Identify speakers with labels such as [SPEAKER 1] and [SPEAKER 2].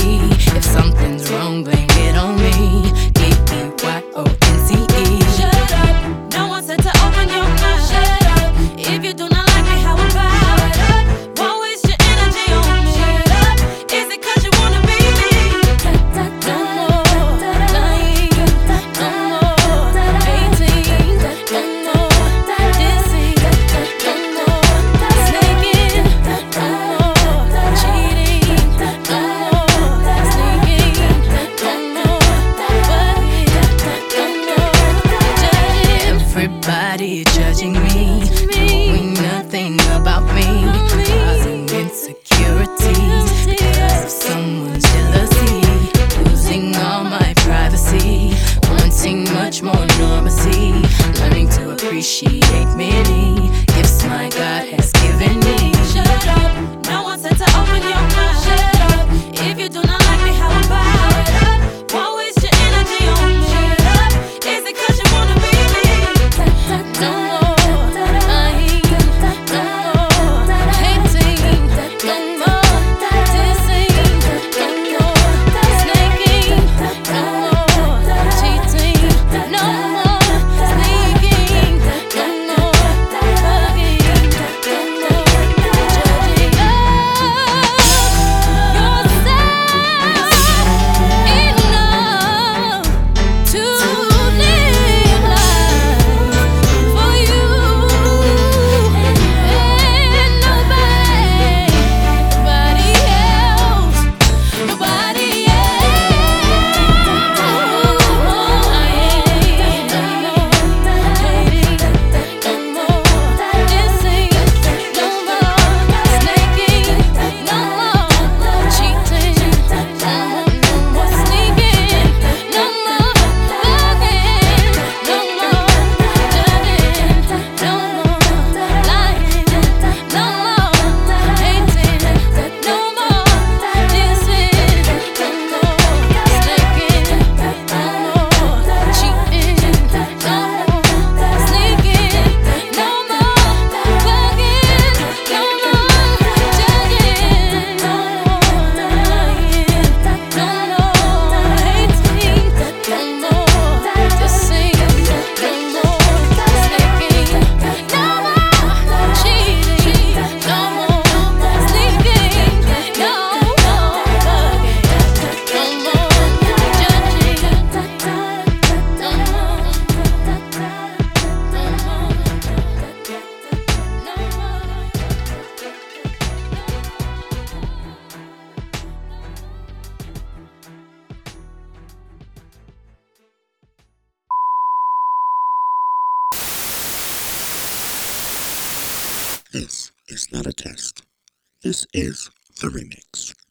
[SPEAKER 1] If something's wrong, blame it on me. DEYONCE.
[SPEAKER 2] Shut up. No one said to open your mouth. Shut up. If you do not like me, how about? Shut up. Won't waste your energy on me. Shut up. Is it 'cause you wanna be me? No more lying. No more hating. No more dissing. No more snaking. No more cheating. No more sneaking. No more bugging. No more judging.
[SPEAKER 1] Everybody judging me, knowing nothing about me, causing insecurities because of someone's jealousy, losing all my privacy, wanting much more normalcy, learning to appreciate many gifts my God has given me.
[SPEAKER 2] Shut up. No one said to open your mouth. Shut up. If you do not like me, how about? Shut up. Won't waste your energy on me. Shut up. Is it 'cause you wanna be me? No more lying. No more hating. No more dissing. No more snaking. No more cheating. No more sneaking. No more bugging. No more judging. Yourself enough to live life for you and nobody else. Nobody else. I ain't no more hating, no more dissing, no more snaking, no more cheating, no more sneaking, no more bugging, no more judging, no more lying, no more hating, no more dissing, no more snaking, no more cheating, no more sneaking, no more bugging, no more judging, no more lying, no more hating, no more dissing, no more snaking, no more cheating, no more sneaking, no more bugging, no more judging, no
[SPEAKER 3] This is not a test. This is the remix.